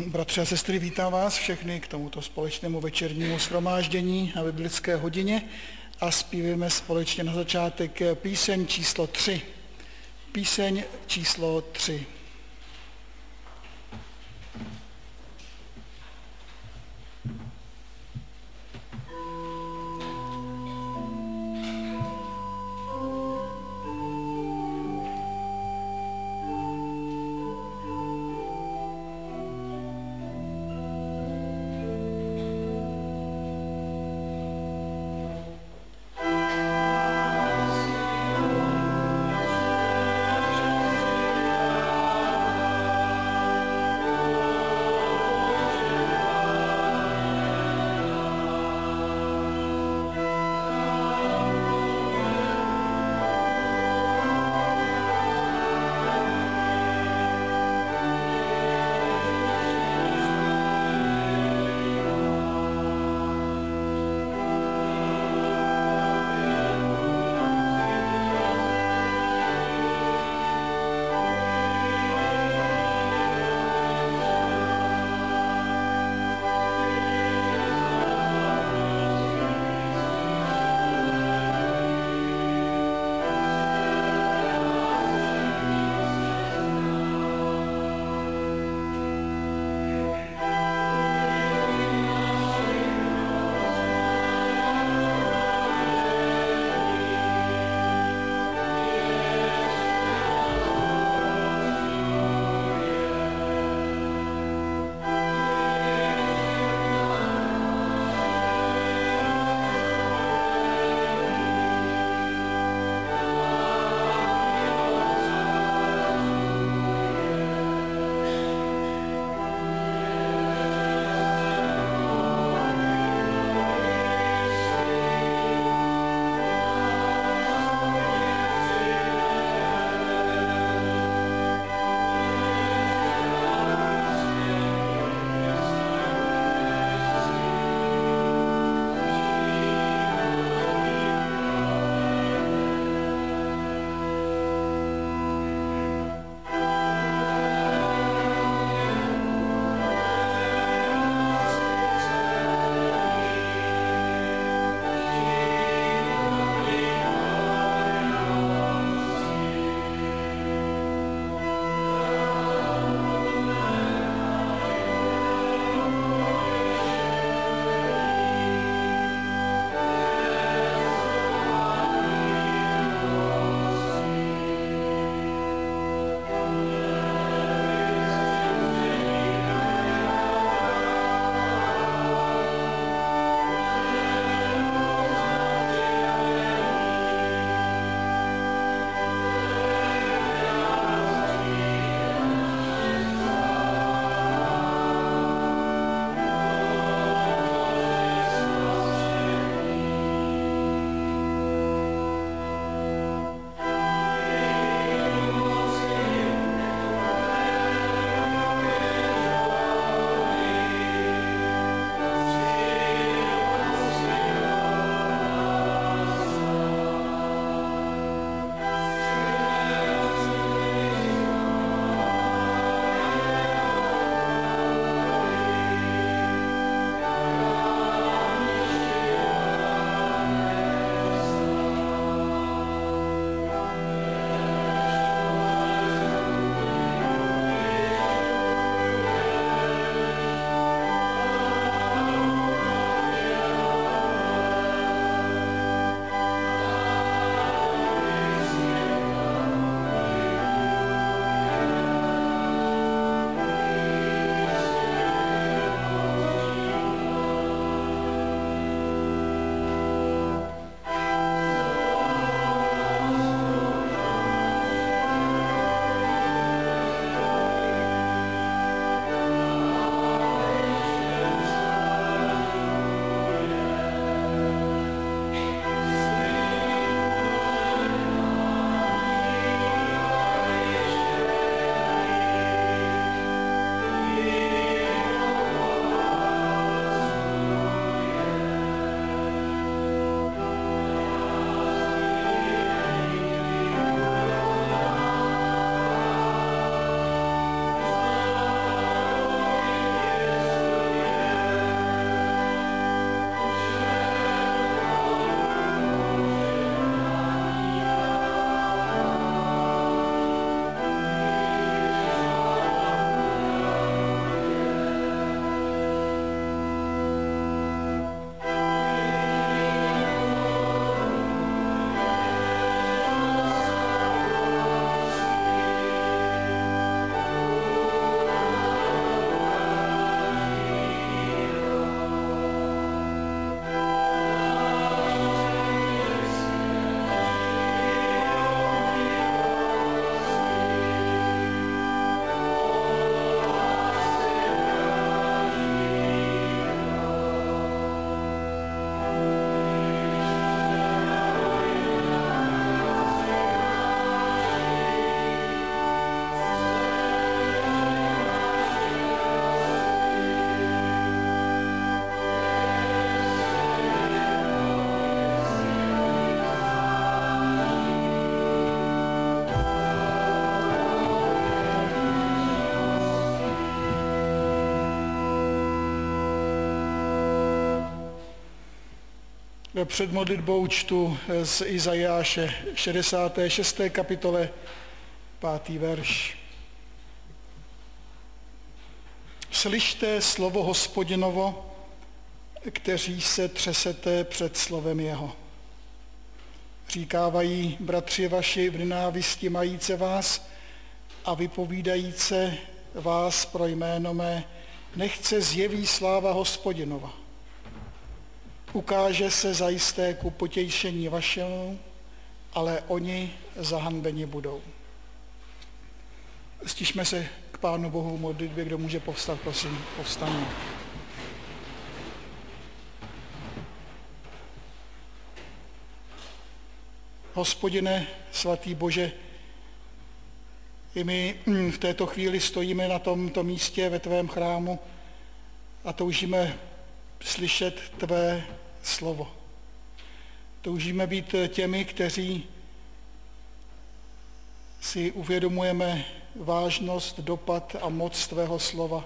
Bratři a sestry, vítám vás všechny k tomuto společnému večernímu shromáždění na biblické hodině a zpívíme společně na začátek píseň číslo 3. Píseň číslo 3. Před modlitbou čtu z Izajáše 66. kapitole 5. verš. Slyšte slovo Hospodinovo, kteří se třesete před slovem jeho. Říkávají bratři vaši v nenávisti majíce vás a vypovídajíce vás pro jméno mé, nechce zjeví sláva Hospodinova. Ukáže se zajisté ku potěšení vašemu, ale oni zahanbeni budou. Stišme se k Pánu Bohu v modlitbě, kdo může povstat, prosím, povstaňme. Hospodine, svatý Bože, i my v této chvíli stojíme na tomto místě ve tvém chrámu a toužíme slyšet tvé slovo. Toužíme být těmi, kteří si uvědomujeme vážnost, dopad a moc tvého slova.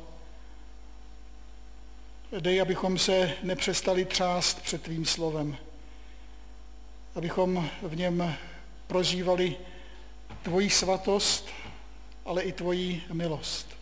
Dej, abychom se nepřestali třást před tvým slovem, abychom v něm prožívali tvoji svatost, ale i tvoji milost.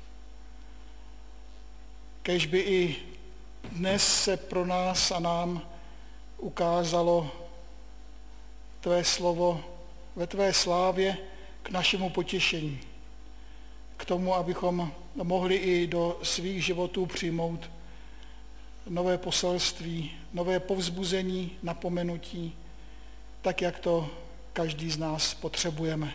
Kéž by i dnes se pro nás a nám ukázalo tvé slovo ve tvé slávě k našemu potěšení, k tomu, abychom mohli i do svých životů přijmout nové poselství, nové povzbuzení, napomenutí, tak, jak to každý z nás potřebujeme.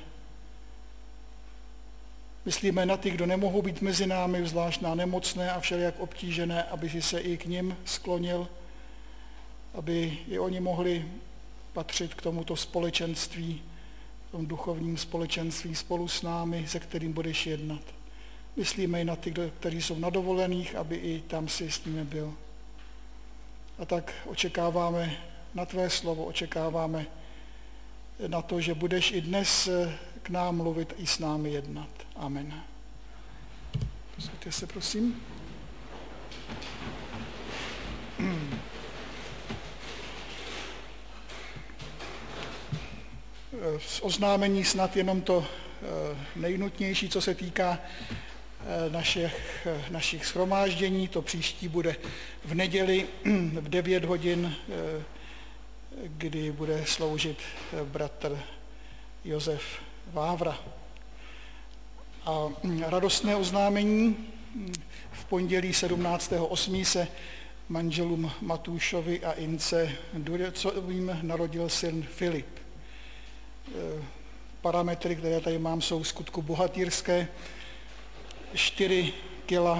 Myslíme na ty, kdo nemohou být mezi námi, zvlášť na nemocné a všelijak obtížené, aby si se i k nim sklonil, aby i oni mohli patřit k tomuto společenství, k tomu duchovním společenství spolu s námi, se kterým budeš jednat. Myslíme i na ty, kteří jsou na dovolených, aby i tam si s nimi byl. A tak očekáváme na tvé slovo, očekáváme na to, že budeš i dnes k nám mluvit i s námi jednat. Amen. Posaďte se, prosím. Z oznámení snad jenom to nejnutnější, co se týká našich shromáždění. To příští bude v neděli v 9 hodin, kdy bude sloužit bratr Josef Vávra. A radostné oznámení: v pondělí 17.8. se manželům Matúšovi a Ince Durecovým narodil syn Filip. Parametry, které tady mám, jsou v skutku bohatýrské. 4 kg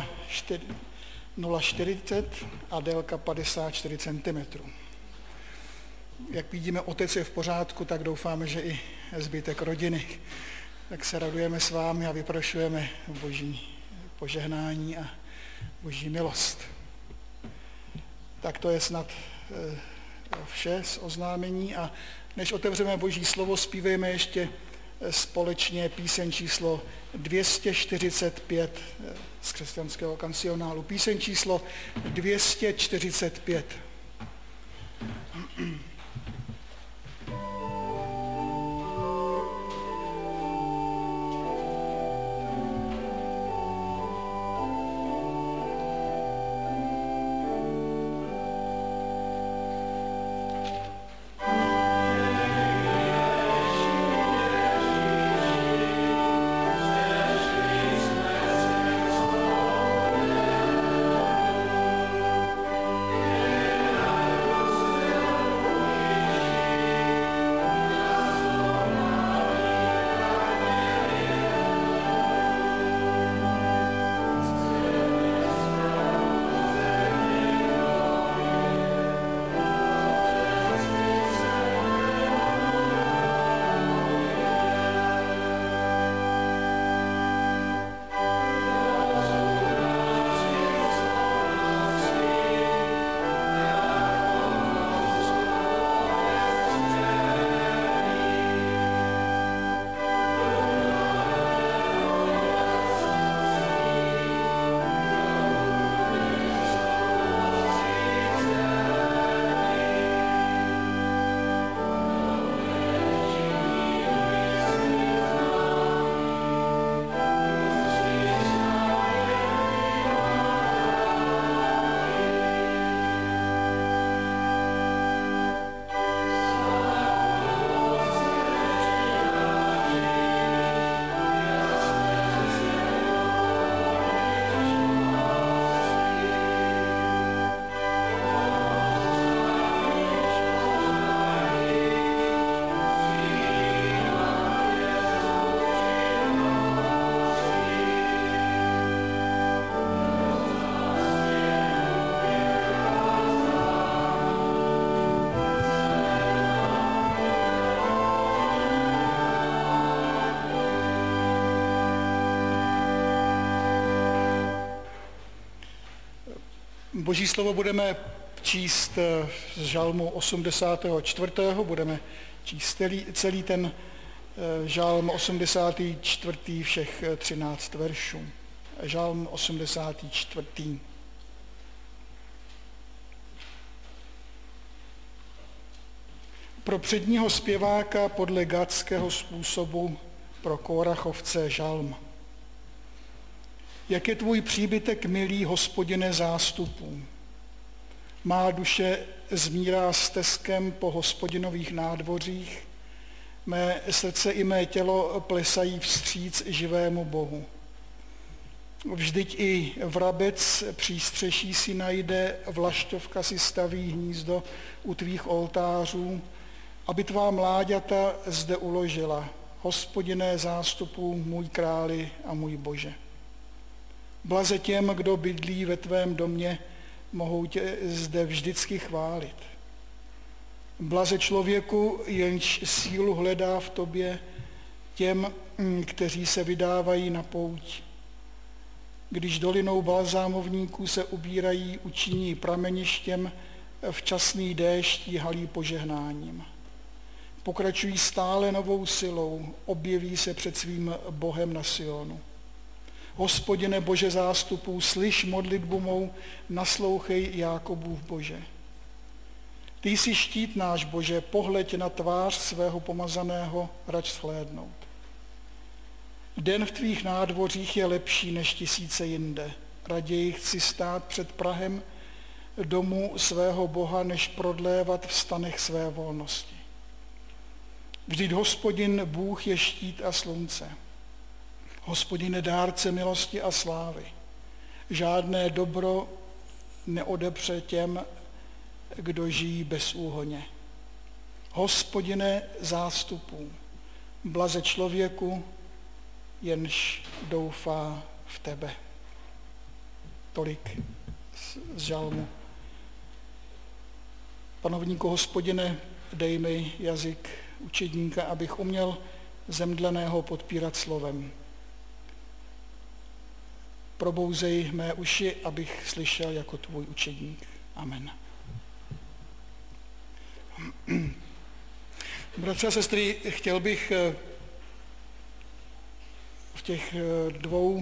0,40 a délka 54 cm. Jak vidíme, otec je v pořádku, tak doufáme, že i zbytek rodiny. Tak se radujeme s vámi a vyprošujeme Boží požehnání a Boží milost. Tak to je snad vše z oznámení a než otevřeme Boží slovo, zpívejme ještě společně píseň číslo 245 z křesťanského kancionálu. Píseň číslo 245. Amen. Boží slovo budeme číst z žalmu 84. Budeme číst celý ten žalm 84. všech 13 veršů. Žalm 84. Pro předního zpěváka podle gatského způsobu pro Kórachovce žalm. Jak je tvůj příbytek milý, Hospodine, zástupů. Má duše zmírá stezkem po Hospodinových nádvořích, mé srdce i mé tělo plesají vstříc živému Bohu. Vždyť i vrabec přístřeší si najde, vlaštovka si staví hnízdo u tvých oltářů, aby tvá mláďata zde uložila. Hospodine, zástupů, můj králi a můj Bože. Blaze těm, kdo bydlí ve tvém domě, mohou tě zde vždycky chválit. Blaze člověku, jenž sílu hledá v tobě, těm, kteří se vydávají na pouť. Když dolinou balzámovníků se ubírají, učiní prameništěm, včasný déšť jí halí požehnáním. Pokračují stále novou silou, objeví se před svým Bohem na Sionu. Hospodine Bože zástupů, slyš modlitbu mou, naslouchej Jákobův Bože. Ty jsi štít náš Bože, pohleď na tvář svého pomazaného, rač shlédnout. Den v tvých nádvořích je lepší než tisíce jinde. Raději chci stát před prahem domu svého Boha, než prodlévat v stanech své volnosti. Vždyť Hospodin Bůh je štít a slunce. Hospodine, dárce milosti a slávy. Žádné dobro neodepře těm, kdo žijí bezúhonně. Hospodine zástupů, blaze člověku, jenž doufá v tebe. Tolik z žalmu. Panovníku Hospodine, dej mi jazyk učedníka, abych uměl zemdleného podpírat slovem. Probouzej mé uši, abych slyšel jako tvůj učedník. Amen. Bratři a sestry, chtěl bych v těch 2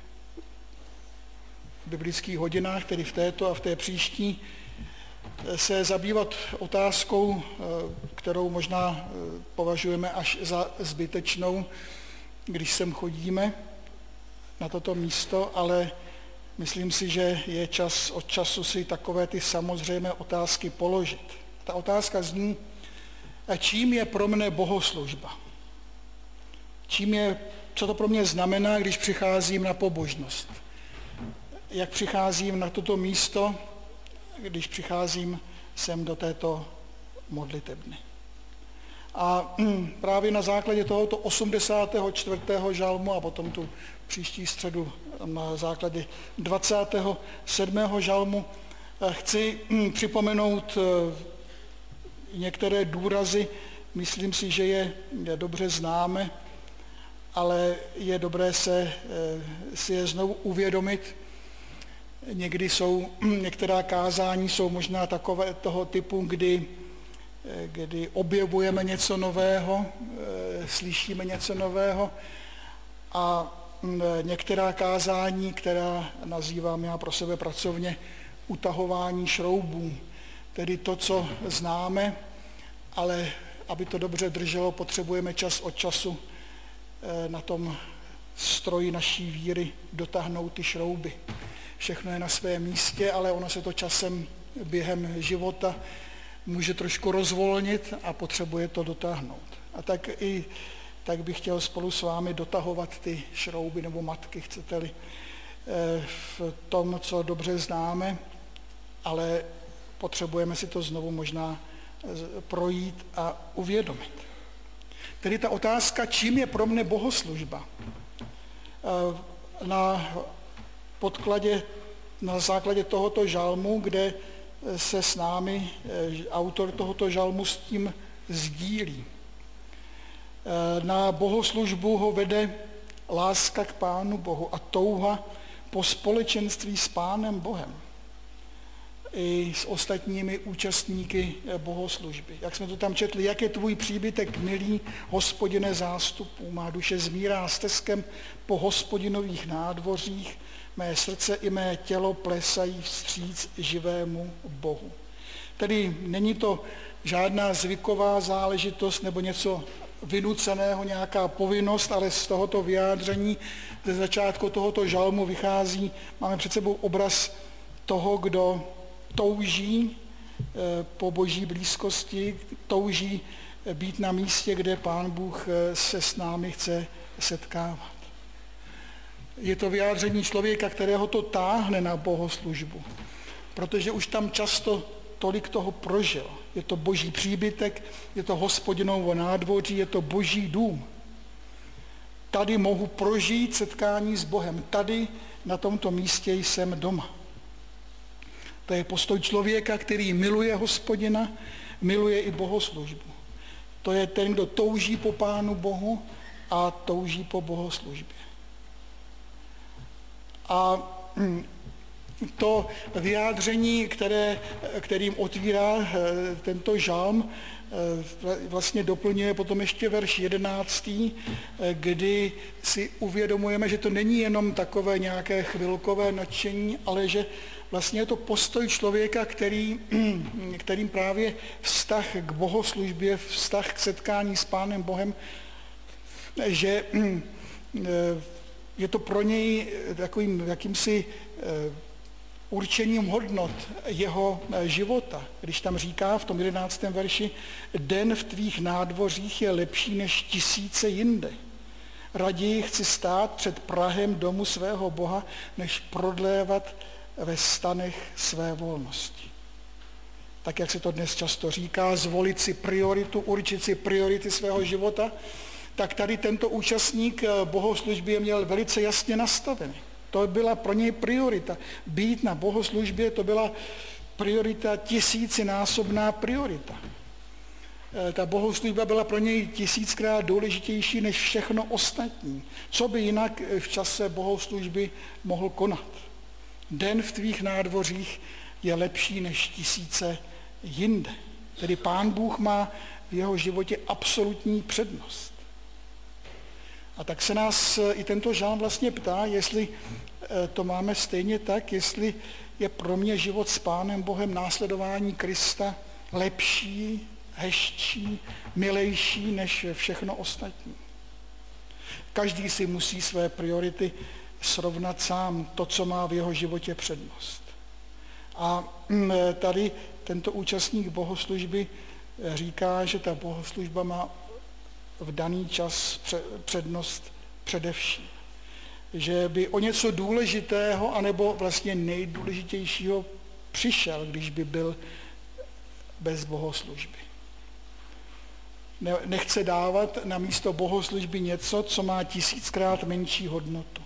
biblických hodinách, tedy v této a v té příští, se zabývat otázkou, kterou možná považujeme až za zbytečnou, když sem chodíme na toto místo, ale myslím si, že je čas od času si takové ty samozřejmé otázky položit. Ta otázka zní, čím je pro mne bohoslužba? Co to pro mě znamená, když přicházím na pobožnost? Jak přicházím na toto místo, když přicházím sem do této modlitebny? A právě na základě tohoto 84. žalmu a potom tu příští středu na základě 27. žalmu chci připomenout některé důrazy. Myslím si, že je dobře známe, ale je dobré si je znovu uvědomit. Některá kázání jsou možná takové toho typu, kdy objevujeme něco nového, slyšíme něco nového, a některá kázání, která nazývám já pro sebe pracovně utahování šroubů, tedy to, co známe, ale aby to dobře drželo, potřebujeme čas od času na tom stroji naší víry dotáhnout ty šrouby. Všechno je na svém místě, ale ono se to časem během života může trošku rozvolnit a potřebuje to dotáhnout. A tak bych chtěl spolu s vámi dotahovat ty šrouby nebo matky, chcete-li, v tom, co dobře známe, ale potřebujeme si to znovu možná projít a uvědomit. Tedy ta otázka, čím je pro mne bohoslužba? Na základě tohoto žalmu, kde se s námi autor tohoto žalmu s tím sdílí. Na bohoslužbu ho vede láska k Pánu Bohu a touha po společenství s Pánem Bohem. i s ostatními účastníky bohoslužby. Jak jsme to tam četli, jak je tvůj příbytek milý, Hospodine zástupů, má duše zmírá stezkem po Hospodinových nádvořích, mé srdce i mé tělo plesají vstříc živému Bohu. Tedy není to žádná zvyková záležitost nebo něco vynuceného, nějaká povinnost, ale z tohoto vyjádření, ze začátku tohoto žalmu vychází, máme před sebou obraz toho, kdo touží po boží blízkosti, touží být na místě, kde Pán Bůh se s námi chce setkávat. Je to vyjádření člověka, kterého to táhne na bohoslužbu, protože už tam často tolik toho prožil. Je to boží příbytek, je to Hospodinovo nádvoří, je to boží dům. Tady mohu prožít setkání s Bohem. Tady na tomto místě jsem doma. To je postoj člověka, který miluje Hospodina, miluje i bohoslužbu. To je ten, kdo touží po Pánu Bohu a touží po bohoslužbě. A to vyjádření, kterým otvírá tento žalm, vlastně doplňuje potom ještě verš 11, kdy si uvědomujeme, že to není jenom takové nějaké chvilkové nadšení, ale že vlastně je to postoj člověka, kterým právě vztah k bohoslužbě, vztah k setkání s Pánem Bohem, že je to pro něj takovým jakýmsi určením hodnot jeho života. Když tam říká v tom 11. verši, den v tvých nádvořích je lepší než tisíce jinde. Raději chci stát před prahem domu svého Boha, než prodlévat ve stanech své volnosti. Tak, jak se to dnes často říká, zvolit si prioritu, určit si priority svého života, tak tady tento účastník bohoslužby je měl velice jasně nastavený. To byla pro něj priorita. Být na bohoslužbě, to byla priorita, tisícinásobná priorita. Ta bohoslužba byla pro něj tisíckrát důležitější než všechno ostatní. Co by jinak v čase bohoslužby mohl konat? Den v tvých nádvořích je lepší než tisíce jinde. Tedy Pán Bůh má v jeho životě absolutní přednost. A tak se nás i tento žalm vlastně ptá, jestli to máme stejně tak, jestli je pro mě život s Pánem Bohem, následování Krista lepší, hezčí, milejší než všechno ostatní. Každý si musí své priority srovnat sám, to, co má v jeho životě přednost. A tady tento účastník bohoslužby říká, že ta bohoslužba má v daný čas přednost především. Že by o něco důležitého, anebo vlastně nejdůležitějšího přišel, když by byl bez bohoslužby. Nechce dávat na místo bohoslužby něco, co má tisíckrát menší hodnotu.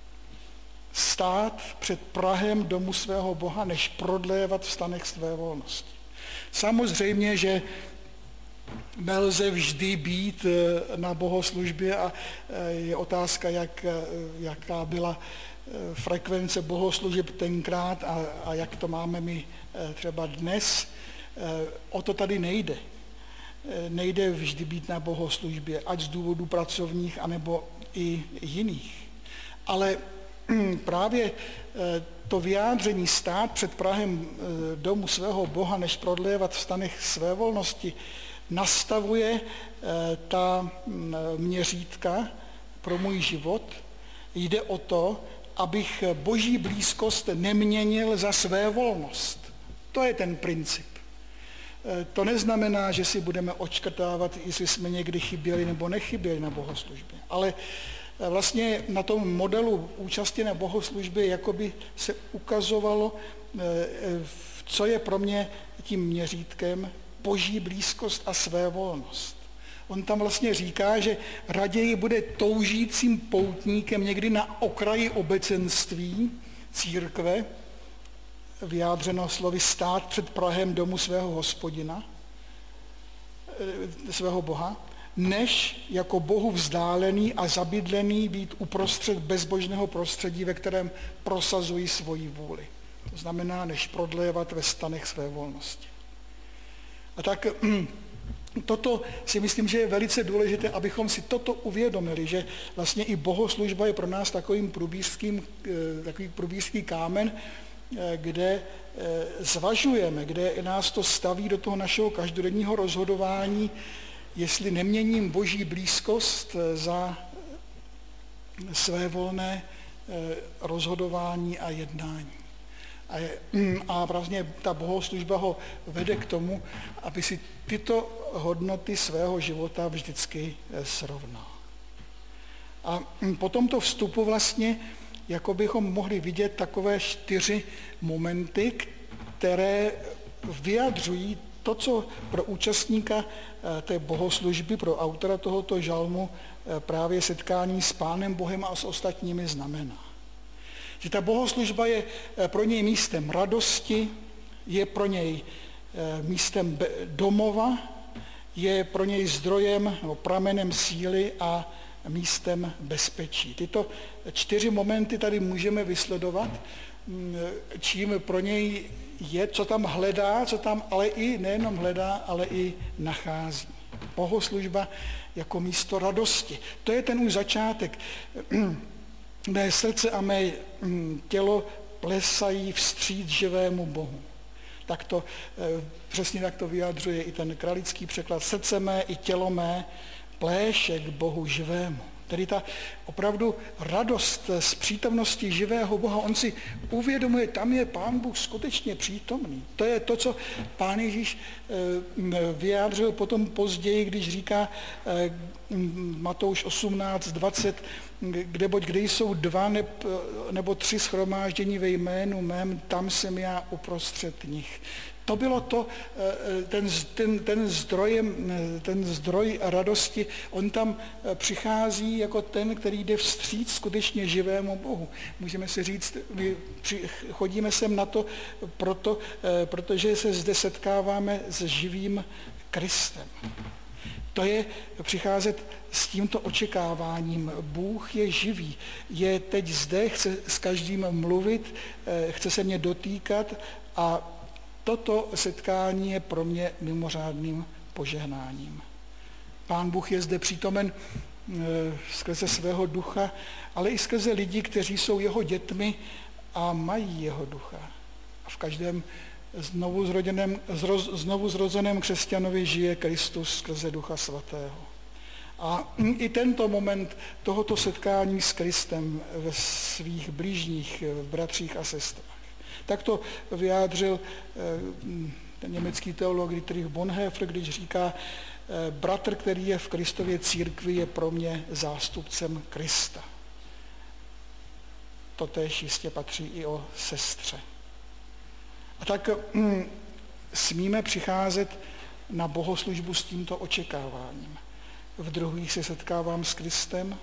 Stát před prahem domu svého Boha, než prodlévat v stanech své volnosti. Samozřejmě, že nelze vždy být na bohoslužbě a je otázka, jaká byla frekvence bohoslužeb tenkrát a jak to máme my třeba dnes. O to tady nejde. Nejde vždy být na bohoslužbě, ať z důvodů pracovních, anebo i jiných. Ale právě to vyjádření stát před prahem domu svého Boha, než prodlévat v stanech své volnosti, nastavuje ta měřítka pro můj život. Jde o to, abych boží blízkost neměnil za své volnost. To je ten princip. To neznamená, že si budeme odškrtávat, jestli jsme někdy chyběli nebo nechyběli na bohoslužbě. Ale vlastně na tom modelu účasti na bohoslužbě jakoby se ukazovalo, co je pro mě tím měřítkem, boží blízkost a svévolnost. On tam vlastně říká, že raději bude toužícím poutníkem někdy na okraji obecenství církve, vyjádřeno slovy stát před prahem domu svého Hospodina, svého Boha, než jako Bohu vzdálený a zabydlený být uprostřed bezbožného prostředí, ve kterém prosazují svoji vůli. To To znamená, než prodlévat ve stanech své volnosti. A tak toto si myslím, že je velice důležité, abychom si toto uvědomili, že vlastně i bohoslužba je pro nás takový průbířský kámen, kde zvažujeme, kde nás to staví do toho našeho každodenního rozhodování, jestli neměním Boží blízkost za své volné rozhodování a jednání. A vlastně ta bohoslužba ho vede k tomu, aby si tyto hodnoty svého života vždycky srovnal. A po tomto vstupu vlastně, jako bychom mohli vidět takové 4 momenty, které vyjadřují to, co pro účastníka té bohoslužby, pro autora tohoto žalmu právě setkání s Pánem Bohem a s ostatními znamená. Že ta bohoslužba je pro něj místem radosti, je pro něj místem domova, je pro něj zdrojem nebo pramenem síly a místem bezpečí. Tyto 4 momenty tady můžeme vysledovat, čím pro něj je, co tam hledá, co tam ale i nejenom hledá, ale i nachází. Bohoslužba jako místo radosti. To je ten už začátek. Mé srdce a mé tělo plesají vstříc živému Bohu. Přesně tak to vyjadřuje i ten kralický překlad. Srdce mé i tělo mé pléše k Bohu živému. Tedy ta opravdu radost z přítomnosti živého Boha, on si uvědomuje, tam je Pán Bůh skutečně přítomný. To je to, co Pán Ježíš vyjádřil potom později, když říká Matouš 18:20, kde jsou 2 nebo 3 shromáždění ve jménu mém, tam jsem já uprostřed nich. To bylo to, ten zdroj radosti, on tam přichází jako ten, který jde vstříc skutečně živému Bohu. Můžeme si říct, chodíme sem na to protože se zde setkáváme s živým Kristem. To je přicházet s tímto očekáváním. Bůh je živý, je teď zde, chce s každým mluvit, chce se mě dotýkat a toto setkání je pro mě mimořádným požehnáním. Pán Bůh je zde přítomen skrze svého ducha, ale i skrze lidi, kteří jsou jeho dětmi a mají jeho ducha. A v každém znovu zrozeném křesťanovi žije Kristus skrze Ducha Svatého. A i tento moment tohoto setkání s Kristem ve svých blížních bratřích a sestrách. Tak to vyjádřil ten německý teolog Dietrich Bonhoeffer, když říká, bratr, který je v Kristově církvi, je pro mě zástupcem Krista. Totéž jistě patří i o sestře. A tak smíme přicházet na bohoslužbu s tímto očekáváním. V druhých se setkávám s Kristem,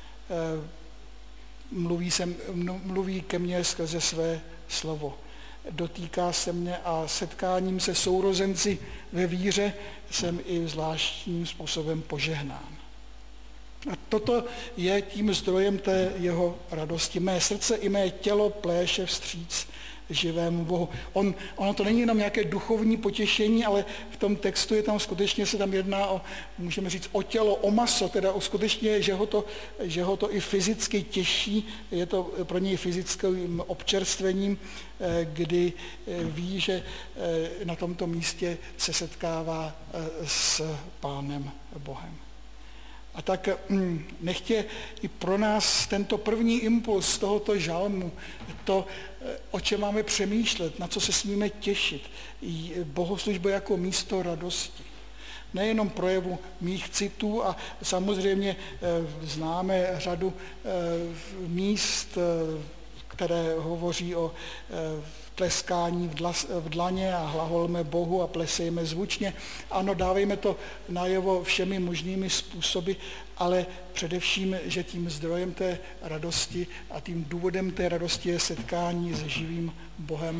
mluví ke mně skrze své slovo. Dotýká se mě a setkáním se sourozenci ve víře jsem i zvláštním způsobem požehnán. A toto je tím zdrojem té jeho radosti. Mé srdce i mé tělo pléše vstříc živému Bohu. Ono to není jenom nějaké duchovní potěšení, ale v tom textu je tam skutečně se tam jedná o, můžeme říct, o tělo, o maso, teda o skutečně, že ho to i fyzicky těší, je to pro něj fyzickým občerstvením, kdy ví, že na tomto místě se setkává s Pánem Bohem. A tak nechtě i pro nás tento první impuls tohoto žalmu, to, o čem máme přemýšlet, na co se smíme těšit, bohoslužba jako místo radosti. Nejenom projevu mých citů a samozřejmě známe řadu míst, které hovoří o tleskání v dlaně a hlaholme Bohu a plesejme zvučně. Ano, dávejme to najevo všemi možnými způsoby, ale především, že tím zdrojem té radosti a tím důvodem té radosti je setkání s živým Bohem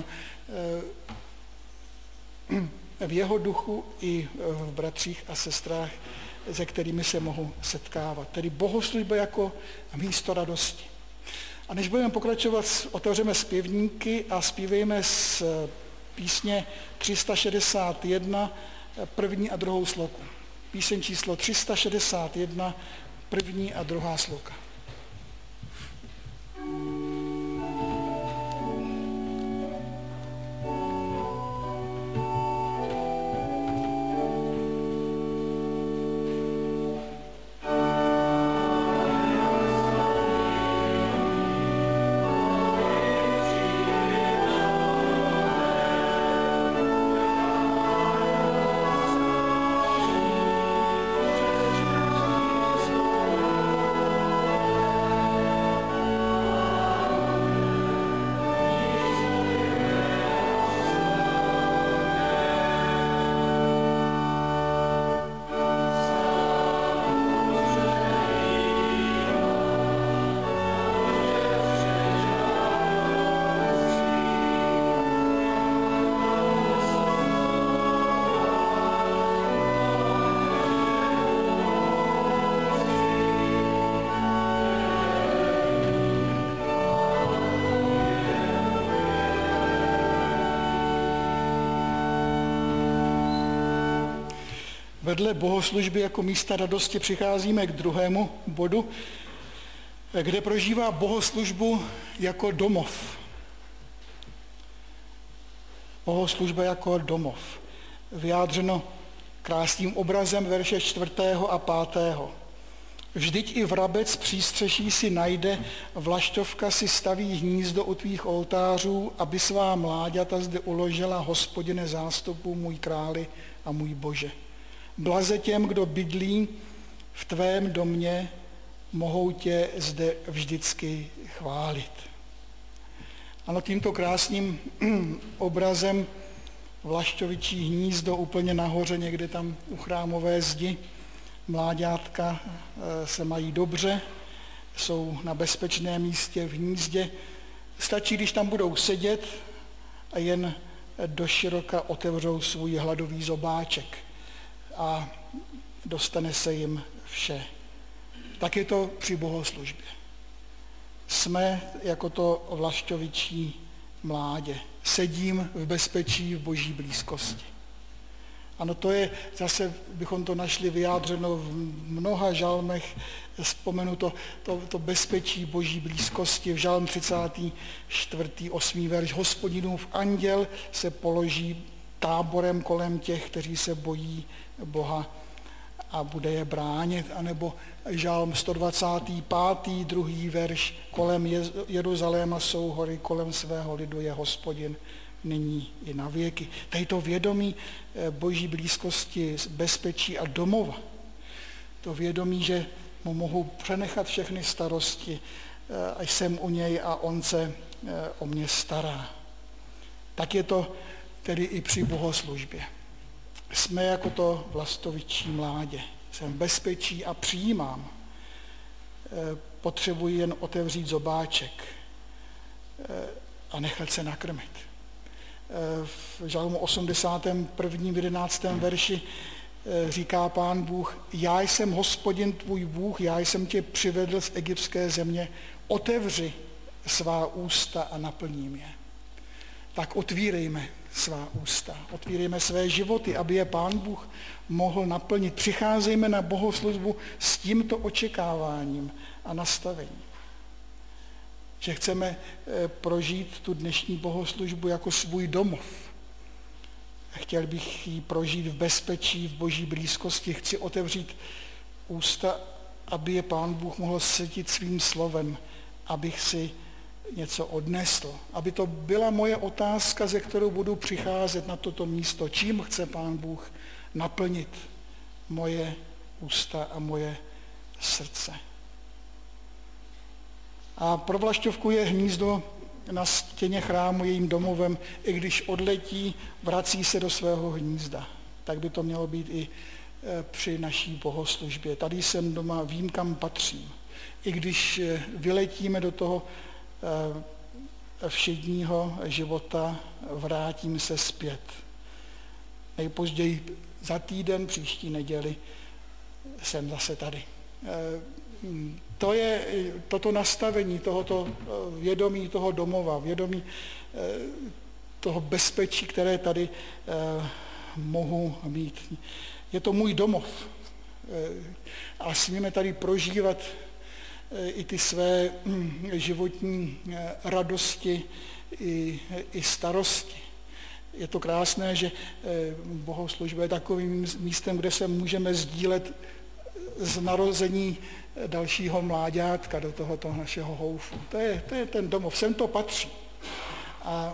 v jeho duchu i v bratřích a sestrách, se kterými se mohu setkávat. Tedy bohoslužba jako místo radosti. A než budeme pokračovat, otevřeme zpěvníky a zpívejme z písně 361 první a druhou sloku. Píseň číslo 361, první a druhá sloka. Vedle bohoslužby jako místa radosti přicházíme k druhému bodu, kde prožívá bohoslužbu jako domov. Bohoslužba jako domov. Vyjádřeno krásným obrazem verše 4. a 5. Vždyť i vrabec přístřeší si najde, vlaštovka si staví hnízdo u tvých oltářů, aby svá mláďata zde uložila, Hospodine zástupu, můj králi a můj Bože. Blaze těm, kdo bydlí v tvém domě, mohou tě zde vždycky chválit. Ano, tímto krásným obrazem vlaštovičí hnízdo úplně nahoře, někde tam u chrámové zdi, mláďátka se mají dobře, jsou na bezpečném místě v hnízdě. Stačí, když tam budou sedět a jen doširoka otevřou svůj hladový zobáček a dostane se jim vše. Tak je to při bohoslužbě. Jsme jako to vlaštovičí mládě. Sedím v bezpečí, v boží blízkosti. Ano, to je, zase bychom to našli vyjádřeno v mnoha žalmech, vzpomenu to bezpečí boží blízkosti, v žalm 34. 8. verš. Hospodinův anděl se položí táborem kolem těch, kteří se bojí Boha a bude je bránit. A nebo žalm 125. 2. verš. Kolem Jeruzaléma jsou hory, kolem svého lidu je Hospodin nyní i na věky. Tady to vědomí boží blízkosti, bezpečí a domova. To vědomí, že mu mohu přenechat všechny starosti, až jsem u něj a on se o mě stará. Tak je to tedy i při bohoslužbě. Jsme jako to vlastovičí mládě. Jsem v bezpečí a přijímám. Potřebuji jen otevřít zobáček a nechat se nakrmit. V žalmu 81. 11. verši říká Pán Bůh: Já jsem Hospodin tvůj Bůh, já jsem tě přivedl z egyptské země, otevři svá ústa a naplním je. Tak otvírejme svá ústa, otvírejme své životy, aby je Pán Bůh mohl naplnit. Přicházejme na bohoslužbu s tímto očekáváním a nastavením. Že chceme prožít tu dnešní bohoslužbu jako svůj domov. Chtěl bych ji prožít v bezpečí, v boží blízkosti. Chci otevřít ústa, aby je Pán Bůh mohl sytit svým slovem, abych si něco odnesl. Aby to byla moje otázka, ze kterou budu přicházet na toto místo. Čím chce Pán Bůh naplnit moje ústa a moje srdce. A pro vlaštovku je hnízdo na stěně chrámu jejím domovem, i když odletí, vrací se do svého hnízda. Tak by to mělo být i při naší bohoslužbě. Tady jsem doma, vím, kam patřím. I když vyletíme do toho všedního života, vrátím se zpět. Nejpozději za týden, příští neděli, jsem zase tady. to je toto nastavení tohoto vědomí toho domova, vědomí toho bezpečí, které tady mohu mít. Je to můj domov a smíme tady prožívat i ty své životní radosti i starosti. Je to krásné, že bohoslužba je takovým místem, kde se můžeme sdílet z narození dalšího mláďátka do tohoto našeho houfu. To je ten domov, sem to patří. A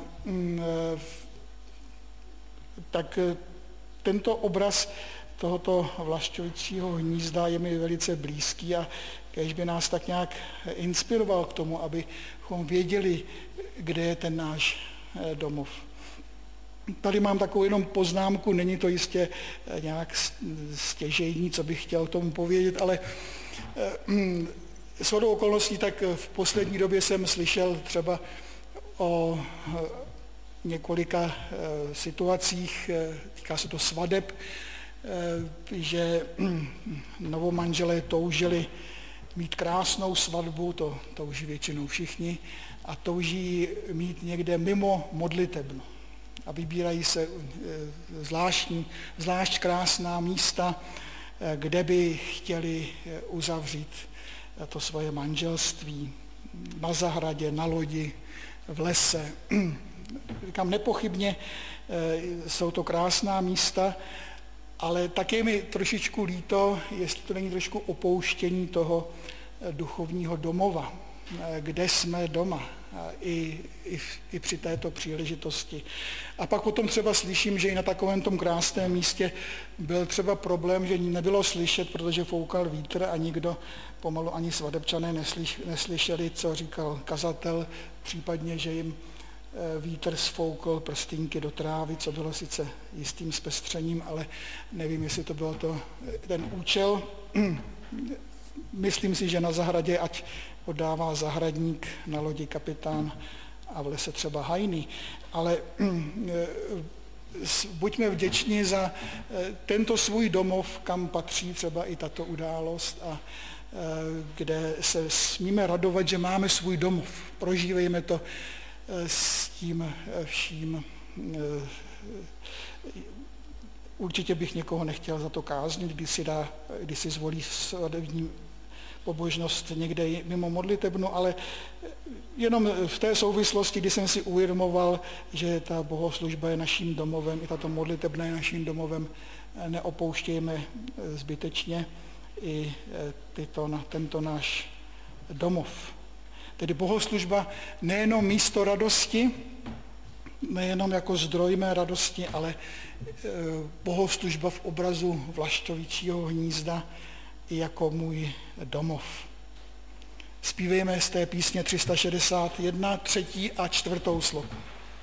tak tento obraz tohoto Vlašťovicího hnízda je mi velice blízký a kéž by nás tak nějak inspiroval k tomu, abychom věděli, kde je ten náš domov. Tady mám takovou jenom poznámku, není to jistě nějak stěžejní, co bych chtěl tomu povědět, ale shodou okolností tak v poslední době jsem slyšel třeba o několika situacích, týká se to svadeb, že novomanželé toužili mít krásnou svatbu, to touží většinou všichni, a touží mít někde mimo modlitebnu. A vybírají se zvlášť krásná místa, kde by chtěli uzavřít to svoje manželství. Na zahradě, na lodi, v lese. Říkám, nepochybně jsou to krásná místa, ale také je mi trošičku líto, jestli to není trošku opouštění toho duchovního domova, kde jsme doma, i při této příležitosti. A pak potom třeba slyším, že i na takovém tom krásném místě byl třeba problém, že nebylo slyšet, protože foukal vítr a nikdo, pomalu ani svadebčané neslyšeli, co říkal kazatel, případně, že jim vítr sfoukl prstýnky do trávy, co bylo sice jistým zpestřením, ale nevím, jestli to byl ten účel. Myslím si, že na zahradě, ať oddává zahradník, na lodi kapitán a v lese třeba hajný. Ale buďme vděční za tento svůj domov, kam patří třeba i tato událost a kde se smíme radovat, že máme svůj domov. Prožívejme to s tím vším. Určitě bych někoho nechtěl za to káznit, když si zvolí svatební pobožnost někde mimo modlitebnu, ale jenom v té souvislosti, kdy jsem si uvědomoval, že ta bohoslužba je naším domovem, i tato modlitebna je naším domovem, neopouštějme zbytečně i tento náš domov. Tedy bohoslužba nejenom místo radosti, nejenom jako zdroj mé radosti, ale bohoslužba v obrazu Vlašťovicího hnízda i jako můj domov. Zpívejme z té písně 361, 3. a 4. sloku.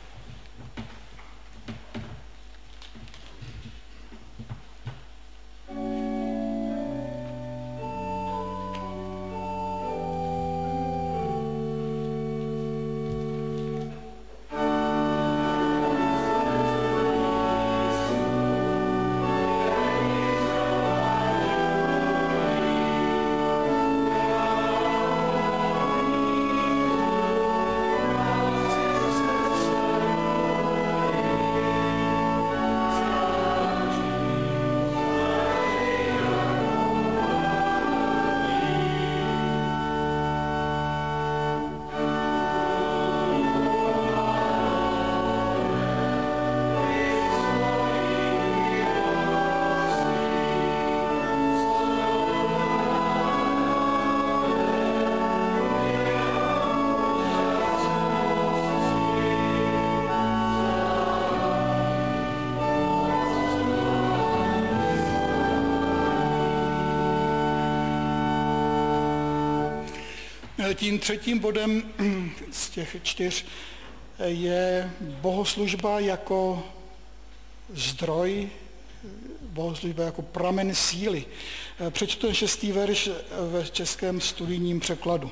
Tím třetím bodem z těch 4 je bohoslužba jako zdroj, bohoslužba jako pramen síly. Přečtu ten 6. verš v českém studijním překladu.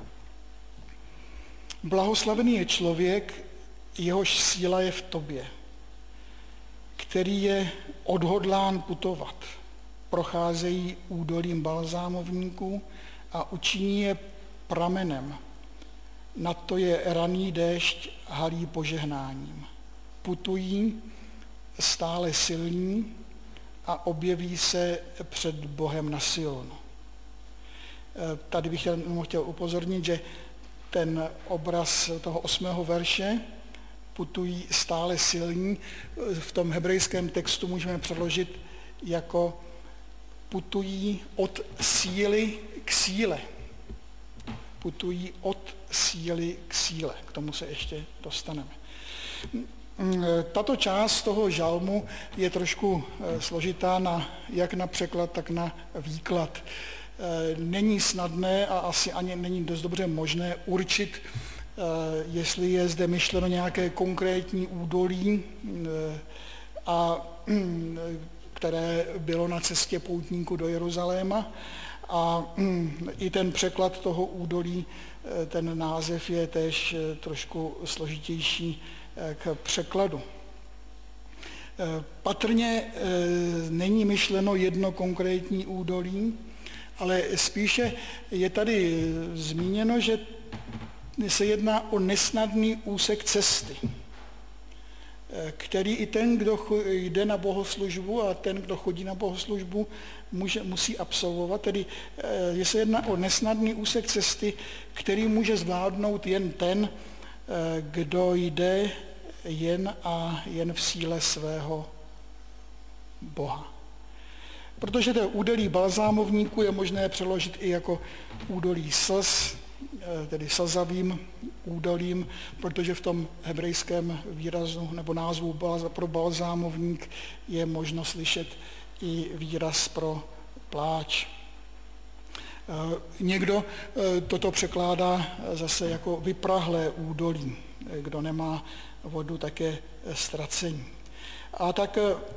Blahoslavený je člověk, jehož síla je v tobě, který je odhodlán putovat. Procházejí údolím balzámovníků a učiní je pramenem. Na to je raný déšť halí požehnáním. Putují stále silní a objeví se před Bohem na Sionu. Tady bych chtěl upozornit, že ten obraz toho 8. verše, putují stále silní, v tom hebrejském textu můžeme přeložit jako putují od síly k síle. Putují od síly k síle. K tomu se ještě dostaneme. Tato část toho žalmu je trošku složitá jak na překlad, tak na výklad. Není snadné a asi ani není dost dobře možné určit, jestli je zde myšleno nějaké konkrétní údolí, které bylo na cestě poutníků do Jeruzaléma. A i ten překlad toho údolí, ten název je též trošku složitější k překladu. Patrně není myšleno jedno konkrétní údolí, ale spíše je tady zmíněno, že se jedná o nesnadný úsek cesty, který i ten, kdo jde na bohoslužbu a ten, kdo chodí na bohoslužbu, musí absolvovat. Tedy se jedná o nesnadný úsek cesty, který může zvládnout jen ten, kdo jde jen a jen v síle svého Boha. Protože to údolí balzámovníků je možné přeložit i jako údolí slz, tedy slzavým údolím, protože v tom hebrejském výrazu nebo názvu pro balzámovník je možno slyšet i výraz pro pláč. Někdo toto překládá zase jako vyprahlé údolí. Kdo nemá vodu, tak je ztracení. A tak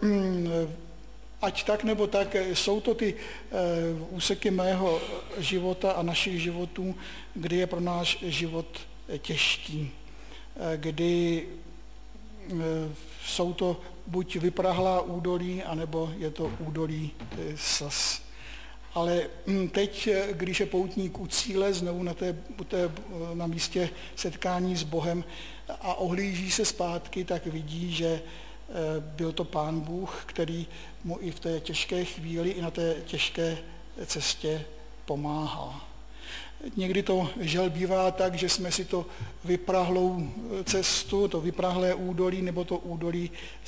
ať tak nebo tak, jsou to ty úseky mého života a našich životů, kdy je pro náš život těžký, kdy jsou to buď vyprahlá údolí, anebo je to údolí slz. Ale teď, když je poutník u cíle, znovu na místě setkání s Bohem a ohlíží se zpátky, tak vidí, že byl to Pán Bůh, který mu i v té těžké chvíli, i na té těžké cestě pomáhal. Někdy to žel bývá tak, že jsme si to vyprahlou cestu, to vyprahlé údolí nebo to údolí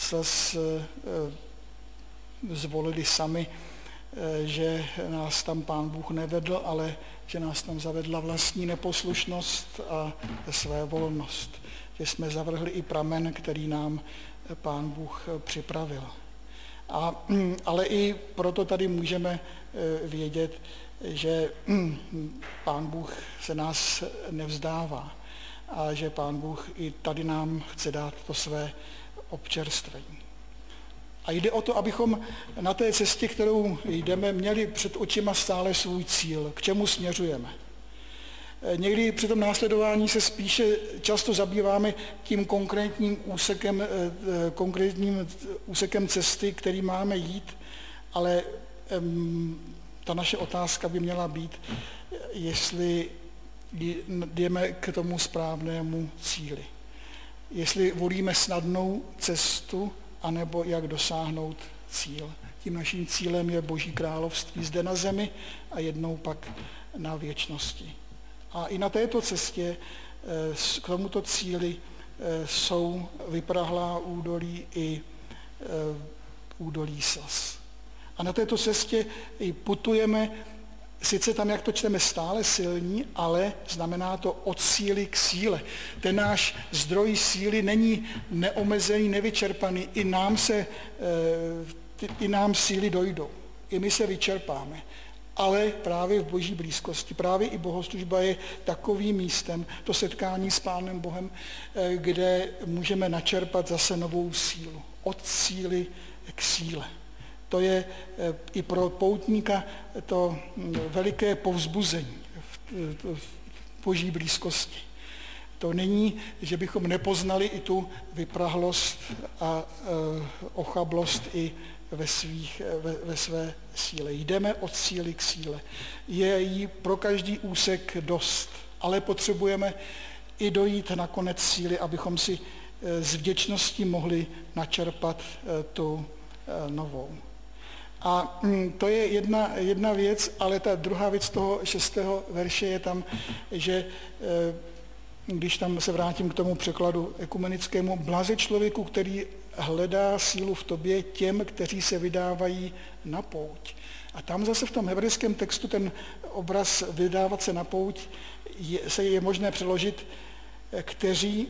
zvolili sami, že nás tam Pán Bůh nevedl, ale že nás tam zavedla vlastní neposlušnost a svévolnost. Že jsme zavrhli i pramen, který nám Pán Bůh připravil. Ale i proto tady můžeme vědět, že Pán Bůh se nás nevzdává a že Pán Bůh i tady nám chce dát to své občerstvení. A jde o to, abychom na té cestě, kterou jdeme, měli před očima stále svůj cíl, k čemu směřujeme. Někdy při tom následování se spíše často zabýváme tím konkrétním úsekem cesty, který máme jít, ale ta naše otázka by měla být, jestli jdeme k tomu správnému cíli. Jestli volíme snadnou cestu, anebo jak dosáhnout cíl. Tím naším cílem je Boží království zde na zemi a jednou pak na věčnosti. A i na této cestě k tomuto cíli jsou vyprahlá údolí i údolí slz. A na této cestě i putujeme, sice tam, jak to čteme, stále silní, ale znamená to od síly k síle. Ten náš zdroj síly není neomezený, nevyčerpaný. I nám síly dojdou. I my se vyčerpáme. Ale právě v Boží blízkosti, právě i bohoslužba je takovým místem, to setkání s Pánem Bohem, kde můžeme načerpat zase novou sílu. Od síly k síle. To je i pro poutníka to veliké povzbuzení v Boží blízkosti. To není, že bychom nepoznali i tu vyprahlost a ochablost i ve své síle. Jdeme od síly k síle. Je jí pro každý úsek dost, ale potřebujeme i dojít na konec síly, abychom si s vděčností mohli načerpat tu novou. A to je jedna věc, ale ta druhá věc toho 6. verše je tam, že když tam se vrátím k tomu překladu ekumenickému, blaze člověku, který hledá sílu v tobě, těm, kteří se vydávají na pouť. A tam zase v tom hebrejském textu ten obraz vydávat se na pouť je možné přeložit, kteří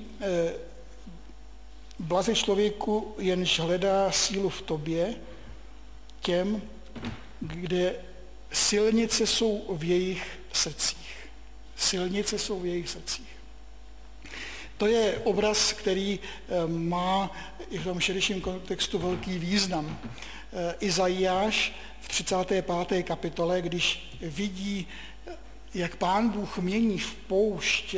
blaze člověku, jenž hledá sílu v tobě, těm, kde silnice jsou v jejich srdcích. Silnice jsou v jejich srdcích. To je obraz, který má i v tom širším kontextu velký význam. Izajáš v 35. kapitole, když vidí, jak Pán Bůh mění v poušť,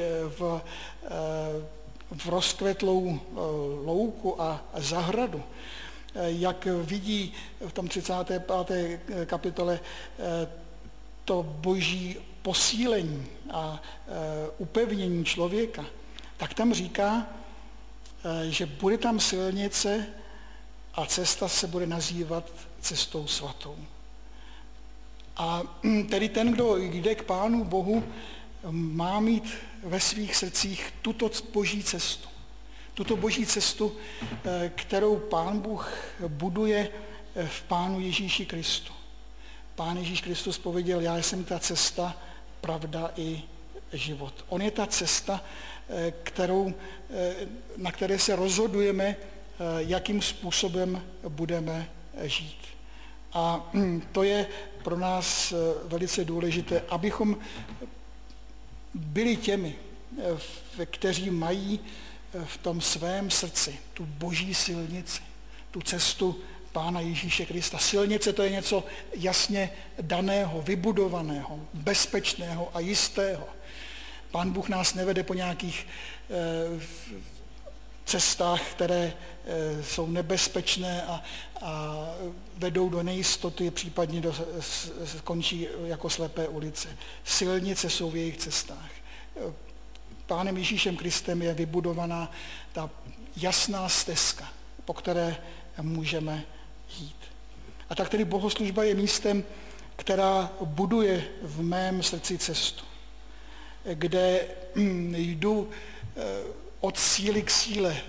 v rozkvetlou louku a zahradu, jak vidí v tom 35. kapitole to boží posílení a upevnění člověka, tak tam říká, že bude tam silnice a cesta se bude nazývat cestou svatou. A tedy ten, kdo jde k Pánu Bohu, má mít ve svých srdcích tuto boží cestu. Tuto boží cestu, kterou Pán Bůh buduje v Pánu Ježíši Kristu. Pán Ježíš Kristus pověděl, já jsem ta cesta, pravda i život. On je ta cesta, na které se rozhodujeme, jakým způsobem budeme žít. A to je pro nás velice důležité, abychom byli těmi, kteří mají v tom svém srdci tu boží silnici, tu cestu Pána Ježíše Krista. Silnice to je něco jasně daného, vybudovaného, bezpečného a jistého. Pán Bůh nás nevede po nějakých cestách, které jsou nebezpečné a vedou do nejistoty, případně skončí jako slepé ulice. Silnice jsou v jejich cestách. Pánem Ježíšem Kristem je vybudovaná ta jasná stezka, po které můžeme jít. A tak tedy bohoslužba je místem, která buduje v mém srdci cestu, kde jdu od síly k síle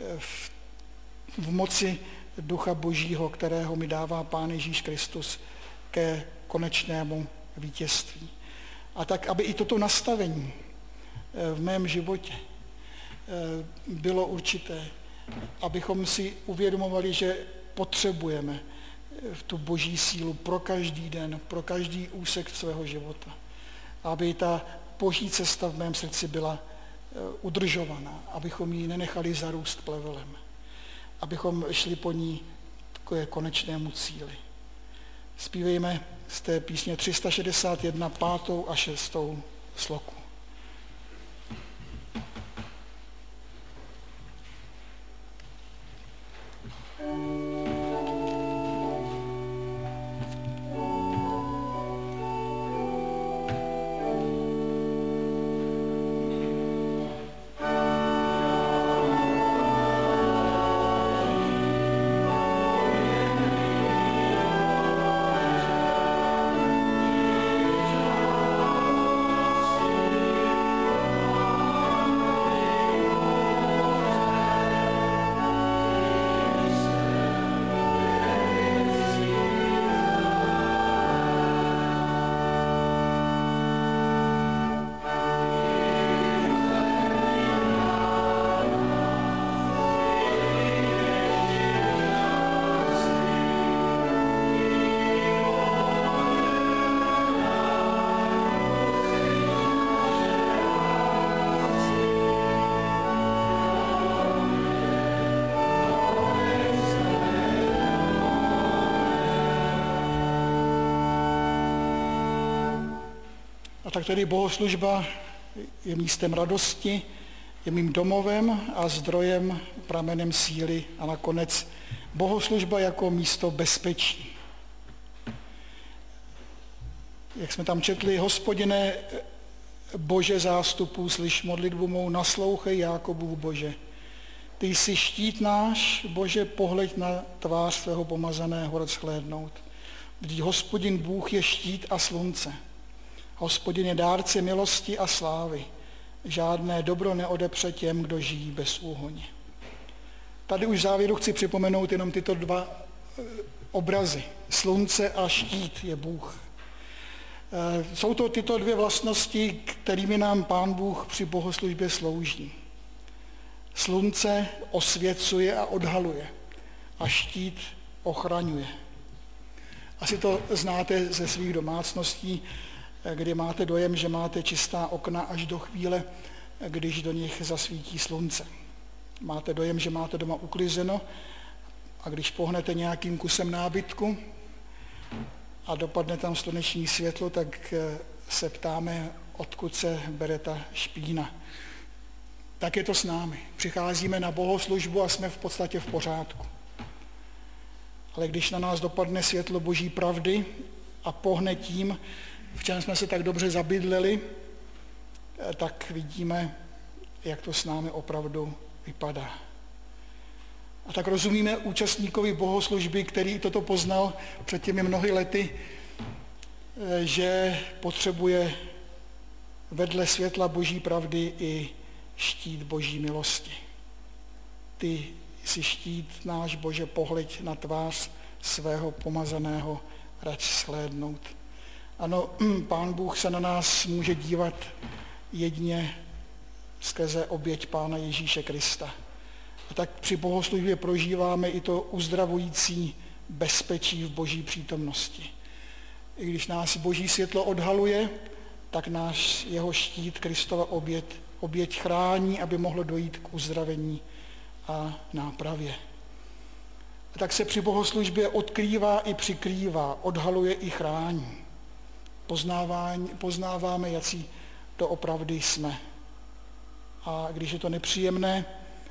v moci Ducha Božího, kterého mi dává Pán Ježíš Kristus ke konečnému vítězství. A tak, aby i toto nastavení v mém životě bylo určité, abychom si uvědomovali, že potřebujeme tu boží sílu pro každý den, pro každý úsek svého života. Aby ta boží cesta v mém srdci byla udržovaná, abychom ji nenechali zarůst plevelem, abychom šli po ní k konečnému cíli. Zpívejme z té písně 361 5. a 6. sloku. Tak tedy bohoslužba je místem radosti, je mým domovem a zdrojem, pramenem síly a nakonec Bohoslužba jako místo bezpečí. Jak jsme tam četli, Hospodine, Bože zástupů, slyš modlitbu mou, naslouchej Jákobův Bože. Ty jsi štít náš, Bože, pohleď na tvář svého pomazaného rozhlédnout. Vždyť Hospodin Bůh je štít a slunce. Hospodin je dárce milosti a slávy. Žádné dobro neodepře těm, kdo žijí bez úhoně. Tady už v závěru chci připomenout jenom tyto dva obrazy. Slunce a štít je Bůh. Jsou to tyto dvě vlastnosti, kterými nám Pán Bůh při bohoslužbě slouží. Slunce osvěcuje a odhaluje a štít ochraňuje. Asi to znáte ze svých domácností, kdy máte dojem, že máte čistá okna až do chvíle, když do nich zasvítí slunce. Máte dojem, že máte doma uklizeno a když pohnete nějakým kusem nábytku a dopadne tam sluneční světlo, tak se ptáme, odkud se bere ta špína. Tak je to s námi. Přicházíme na bohoslužbu a jsme v podstatě v pořádku. Ale když na nás dopadne světlo Boží pravdy a pohne tím, v čem jsme se tak dobře zabydleli, tak vidíme, jak to s námi opravdu vypadá. A tak rozumíme účastníkovi bohoslužby, který toto poznal před těmi mnohy lety, že potřebuje vedle světla Boží pravdy i štít Boží milosti. Ty jsi štít náš, Bože, pohleď na tvář svého pomazaného, rač shlédnout. Ano, Pán Bůh se na nás může dívat jedině skrze oběť Pána Ježíše Krista. A tak při bohoslužbě prožíváme i to uzdravující bezpečí v Boží přítomnosti. I když nás Boží světlo odhaluje, tak náš jeho štít, Kristova oběť chrání, aby mohlo dojít k uzdravení a nápravě. A tak se při bohoslužbě odkrývá i přikrývá, odhaluje i chrání. Poznáváme, jací doopravdy jsme. A když je to nepříjemné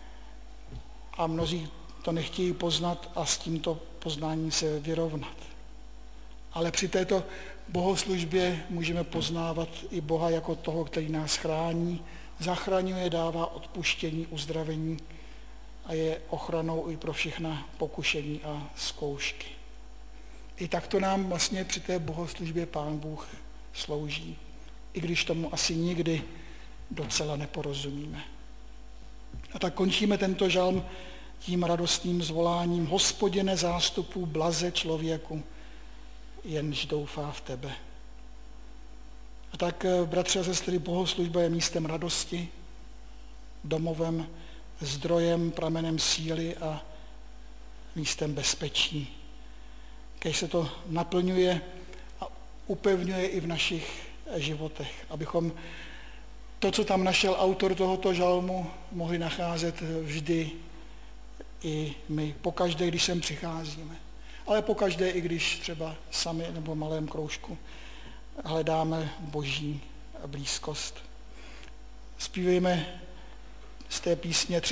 a mnozí to nechtějí poznat a s tímto poznáním se vyrovnat. Ale při této bohoslužbě můžeme poznávat i Boha jako toho, který nás chrání, zachraňuje, dává odpuštění, uzdravení a je ochranou i pro všechna pokušení a zkoušky. I takto nám vlastně při té bohoslužbě Pán Bůh slouží, i když tomu asi nikdy docela neporozumíme. A tak končíme tento žalm tím radostným zvoláním: Hospodine zástupů, blaze člověku, jenž doufá v tebe. A tak, bratři a sestry, bohoslužba je místem radosti, domovem, zdrojem, pramenem síly a místem bezpečí. Když se to naplňuje a upevňuje i v našich životech, abychom to, co tam našel autor tohoto žalmu, mohli nacházet vždy i my, pokaždé, když sem přicházíme. Ale pokaždé, i když třeba sami nebo v malém kroužku hledáme Boží blízkost. Zpívejme z té písně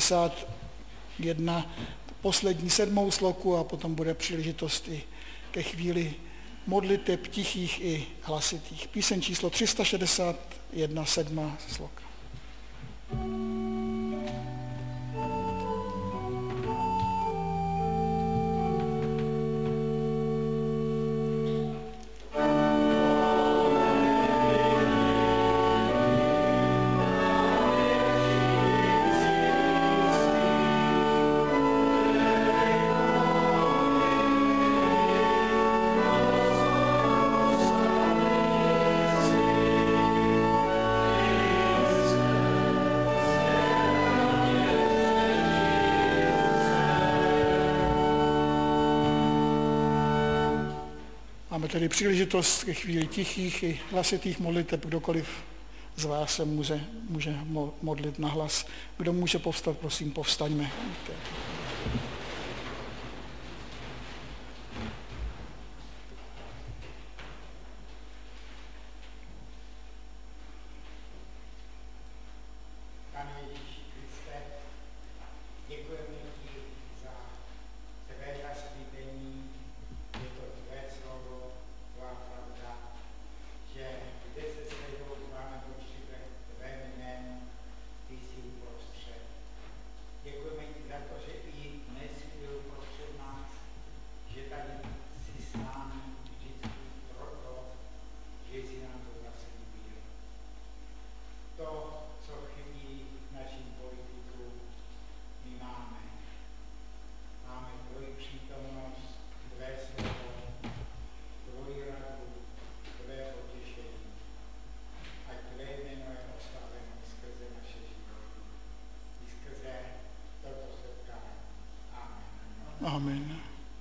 361 poslední 7. sloku a potom bude příležitost i ke chvíli modliteb tichých i hlasitých. Píseň číslo 361, 7. sloka. Máme tedy příležitost ke chvíli tichých i hlasitých modliteb. Kdokoliv z vás se může modlit na hlas. Kdo může povstat, prosím, povstaňme. Amen.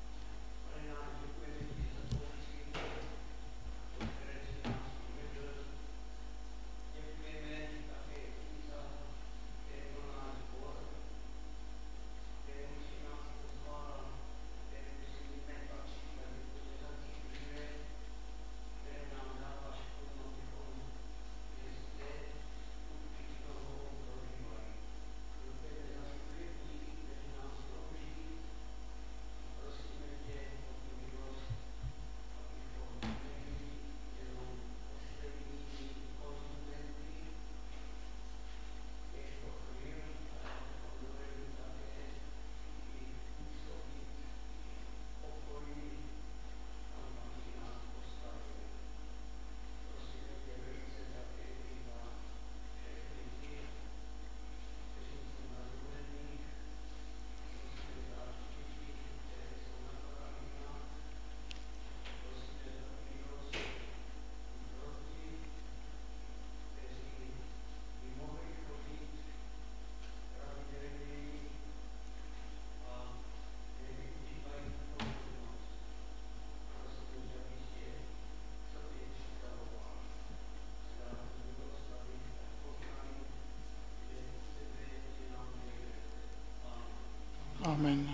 Amen.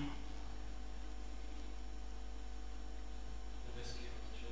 Nebeský Otče,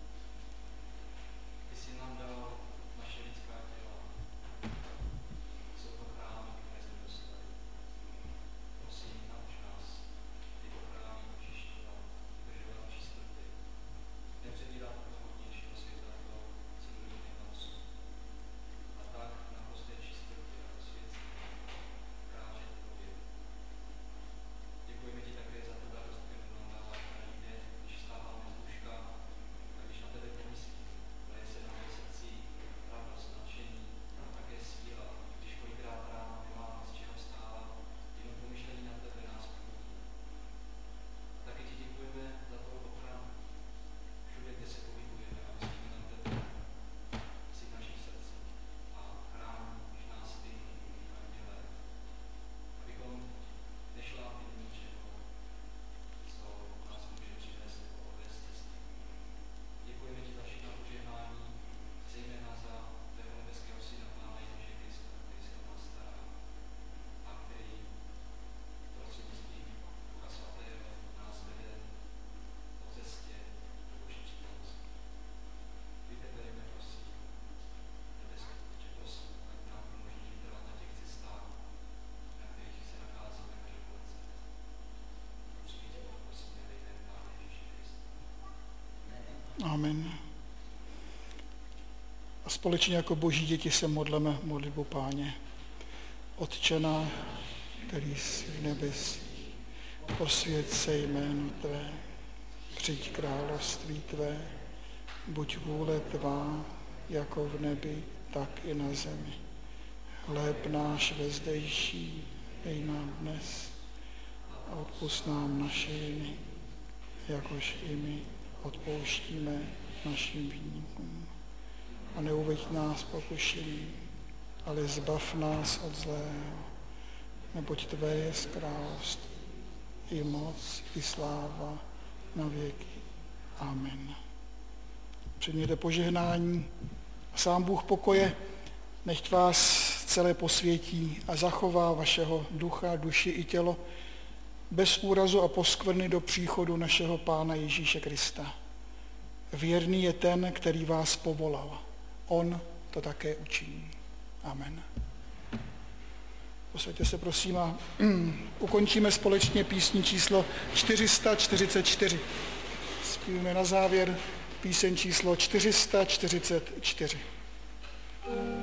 ty jsi nám dal naše lidská těla, jsou to chrámy, které jsme dostali. Prosím, nauč nás tyto chrámy očišťovat, udržovat v čistotě, nepředírat od hmotnějšího světa to, co do nich nepatří. A tak v naprosté čistotě a osvěcení kráčet k tobě. Děkujeme ti také za tu radost, kterou nám dáváš každý den, když stáváme z lůžka a když na tebe pomyslíme. Daje se nám do srdcí radost, nadšení a také síla, když kolikrát ráno nemáme z čeho stávat, jenom pomyšlení na tebe nás probudí. A také ti děkujeme za tvou ochranu. Všude, kde se pohybujeme a myslíme na tebe, si v našich srdcích a chráníš nás ty, andělé, abychom nešlápli do ničeho, co nás může přivést nebo odvést cesty. Děkujeme ti za všechna požehnání, zejména za tvého nebeského syna Pána Ježíše Krista, který se o nás stará a který prostřednictvím Ducha Svatého nás vede po cestě do Boží přítomnosti. Vytebujeme, prosím, nebeský Otče, prosím, ať nám umožní vytrvat na těch cestách, na kterých se nacházíme každou lekci. Přijď tě, prosím, ve jménu Pána Ježíše Krista. Amen. A společně jako boží děti se modleme modlitbu Páně. Otče náš, který jsi v nebesích, posvěť se jméno tvé, přijď království tvé, buď vůle tvá, jako v nebi, tak i na zemi. Chléb náš vezdejší dej nám dnes a odpusť nám naše viny, jakož i my odpouštíme našim viníkům. A neuveď nás pokušení, ale zbav nás od zlého, neboť tvé je království, i moc, i sláva na věky. Amen. Přijměte požehnání a sám Bůh pokoje, nechť vás celé posvětí a zachová vašeho ducha, duši i tělo bez úrazu a poskvrny do příchodu našeho Pána Ježíše Krista. Věrný je ten, který vás povolal. On to také učiní. Amen. Posaďte se, prosím, a ukončíme společně písní číslo 444. Zpívíme na závěr píseň číslo 444.